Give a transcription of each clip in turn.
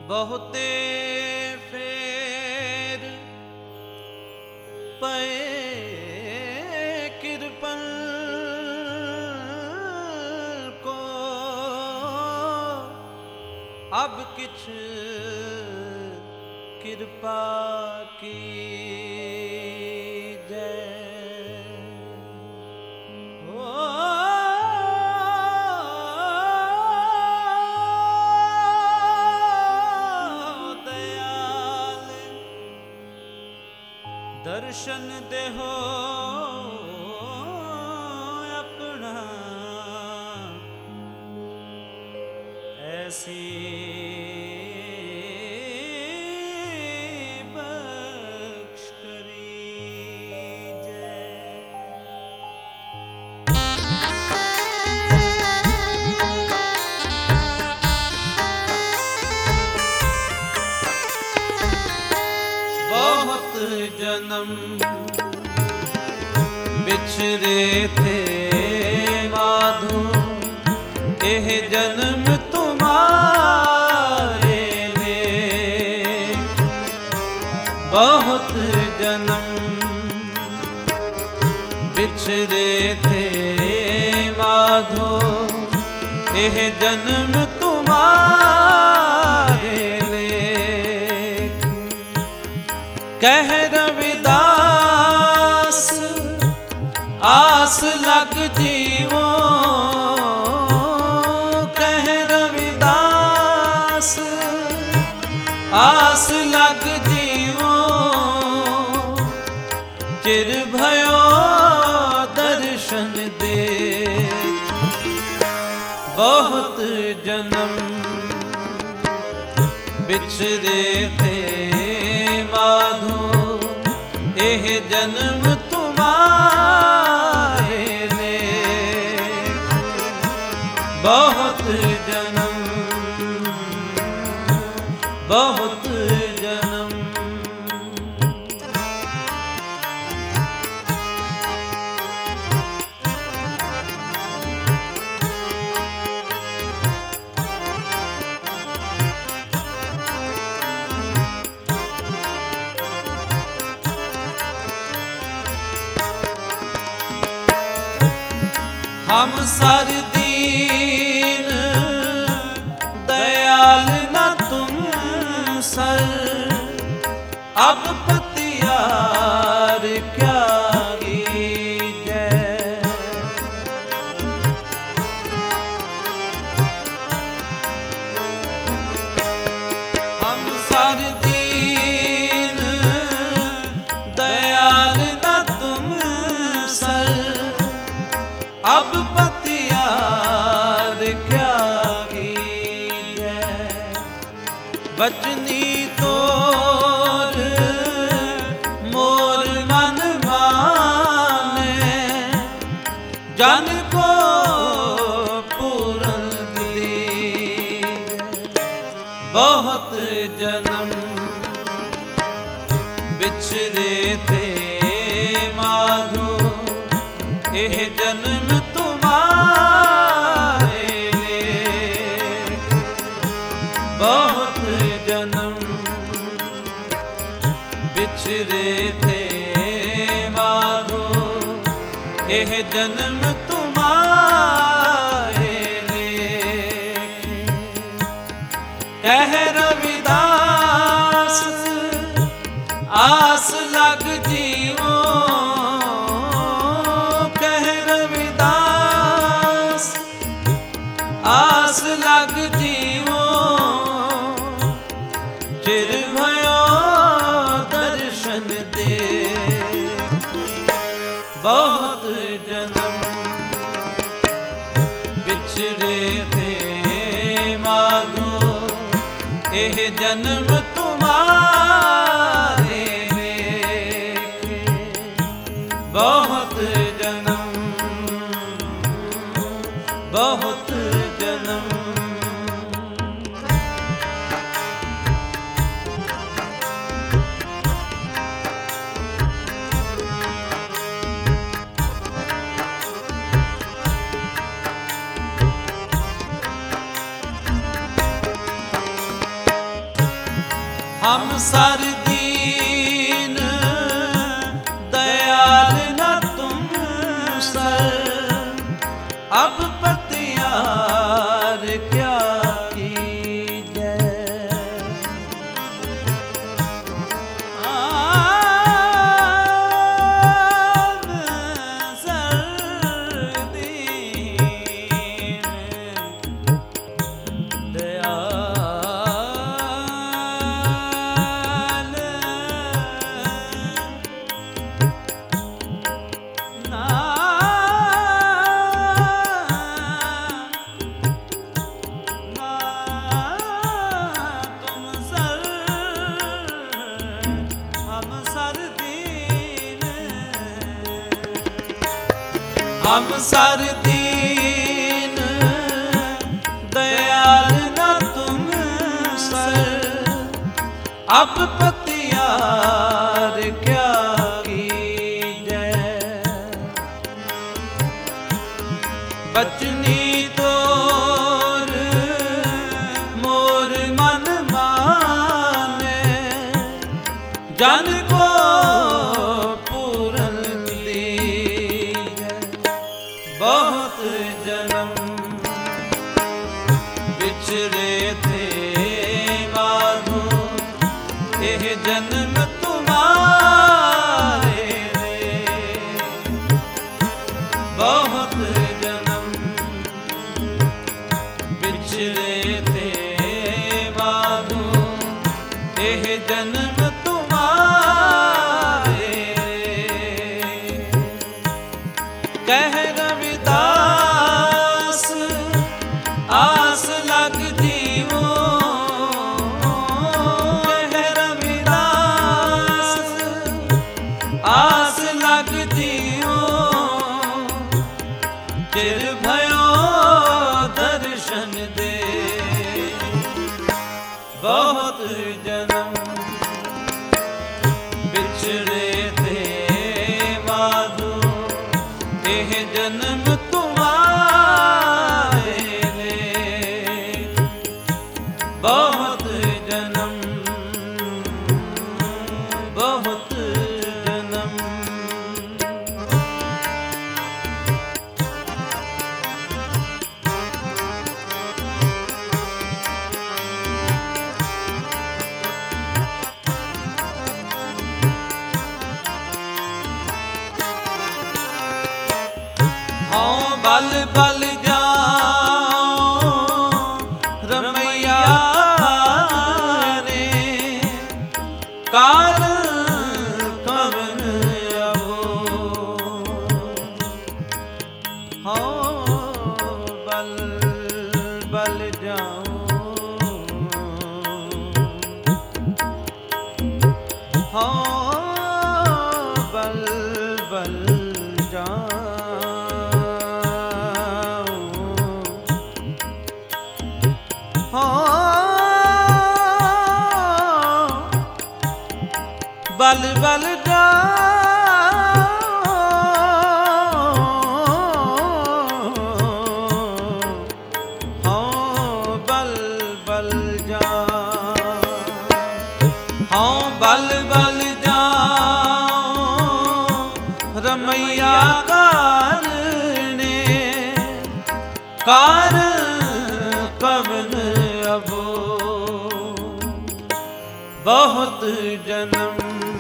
बहुते फेर पए कृपन को अब किछ कृपा की दर्शन देहो अपना ऐसी बख्श बहुत जन्म बिछरे थे माधो एह जन्म तुम्हारे ले बहुत जन्म बिछरे थे माधो एह जन्म तुम्हारे कह रविदास आस लग जीवो कह रविदास आस लग जीवो चिर भयो दर्शन दे बहुत जन्म बिछरे थे माधो एह जन्म तुम्हारे ले बहुत जन्म बहुत जन्म हम सर दीन दयाल न तुम सर अब पतियार क्या कीजै हम सर दीन दयाल न तुम सर अब पतियार क्या कीजै बचनी तोर मोर मन माने जन को पूरन दी बहुत जन्म बिछरे थे माधो एह जन्म तुम्हारे ले बहुत जन्म बिछरे थे माधो एह जन्म तुम्हारे ले कह रविदास आस लग जीवो आस लग जीवो चिर भयो दर्शन दे बहुत जन्म बिछरे थे माधो एह जन्म तुम्हारे ले बहुत जन्म बहुत जन्म हम सर दीन दयाल न तुम सर, अब पतियार क्या कीजै। सर दीन दयाल ना तुम सर, हम सर दीन, हम सर दीन दयाल न तुम सर, अब पतियार क्या कीजै। बचनी तोर मोर मन माने, जन को पूरन दीजै। बहुत जन्म बिछड़े थे माधो, यह जन्म तुम्हारे रे। बहुत जन्म बिछड़े थे माधो, यह जन्म तुम्हारे रे। कह रविदास आस लग जीवो, कह रविदास आस लग जीवो, चिर भयो दर्शन दे। बहुत जन्म बिछड़े थे माधो, यह जन्म तुम्हारे रे। बहुत जन्म, बहुत जन्म। हाँ बल बल जाओ रमैया रे, काल कवन अबो। हाँ बल बल जाओ, हाँ बल बल जाओ, बल बल जाओ, हाँ बल बल जाओ, हाँ बल बल जाओ रमैया कारणे, कार कवन अबो। बहुत जन्म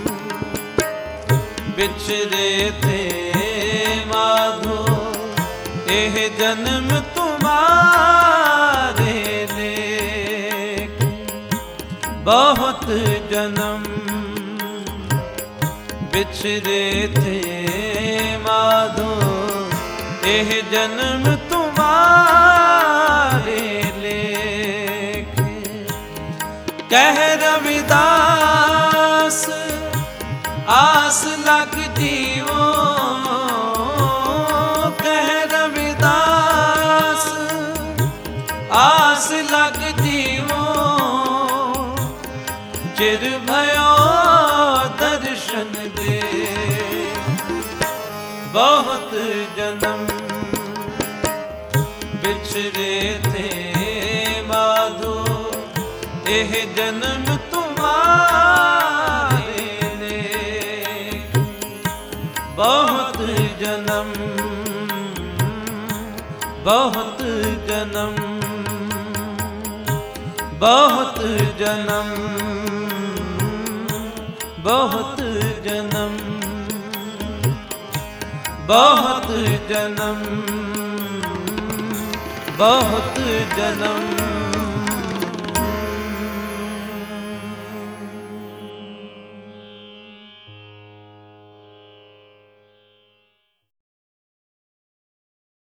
बिछड़े थे माधो, यह जन्म तुम्हारे लेक। बहुत जन्म बिछड़े थे माधो, यह जन्म तुम्हारे लेक। कह रविदास आस लग जीवो, कह रविदास आस लग जीवो, चिर भयो दर्शन दे। बहुत जन्म बिछड़े थे माधो, यह जन्म तुम्हारा बहुत जन्म बहुत जन्म बहुत जन्म बहुत जन्म बहुत जन्म बहुत जन्म